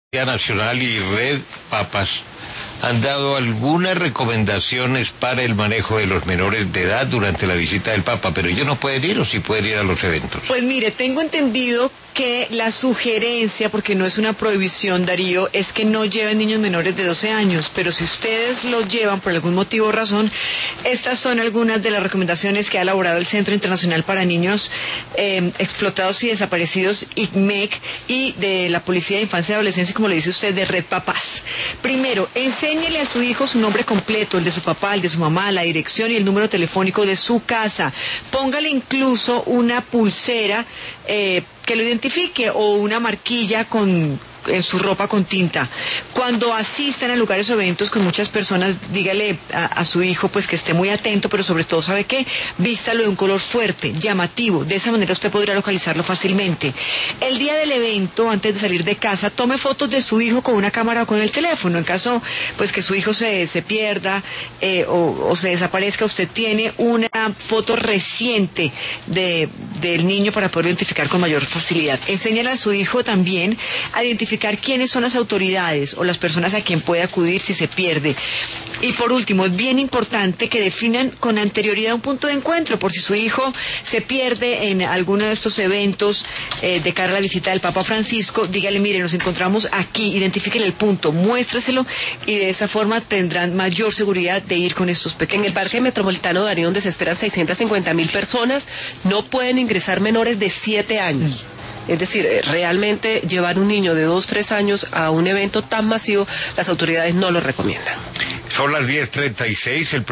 Nacional y Red Papas han dado algunas recomendaciones para el manejo de los menores de edad durante la visita del Papa, pero ellos no pueden ir, o sí pueden ir a los eventos. Pues mire, tengo entendido que la sugerencia, porque no es una prohibición, Darío, es que no lleven niños menores de 12 años, pero si ustedes los llevan por algún motivo o razón, estas son algunas de las recomendaciones que ha elaborado el Centro Internacional para Niños Explotados y Desaparecidos, ICMEC, y de la Policía de Infancia y Adolescencia, como le dice usted, de Red Papás. Primero, enséñele a su hijo su nombre completo, el de su papá, el de su mamá, la dirección y el número telefónico de su casa. Póngale incluso una pulsera que lo identifique, o una marquilla en su ropa con tinta. Cuando asistan a lugares o eventos con muchas personas, dígale a su hijo pues que esté muy atento, pero sobre todo, ¿sabe qué? Vístalo de un color fuerte, llamativo. De esa manera usted podrá localizarlo fácilmente. El día del evento, antes de salir de casa, tome fotos de su hijo con una cámara o con el teléfono. En caso pues que su hijo se pierda o se desaparezca, usted tiene una foto reciente del niño para poder identificar con mayor facilidad. Enséñale a su hijo también a identificar quiénes son las autoridades o las personas a quien puede acudir si se pierde. Y por último, es bien importante que definan con anterioridad un punto de encuentro, por si su hijo se pierde en alguno de estos eventos de cara a la visita del Papa Francisco. Dígale, mire, nos encontramos aquí, identifíquele el punto, muéstreselo, y de esa forma tendrán mayor seguridad de ir con estos pequeños. En el Parque Metropolitano Darío, donde se esperan 650.000 personas, no pueden ingresar menores de 7 años. Es decir, realmente llevar un niño de 2, 3 años a un evento tan masivo, las autoridades no lo recomiendan. Son las 10:36.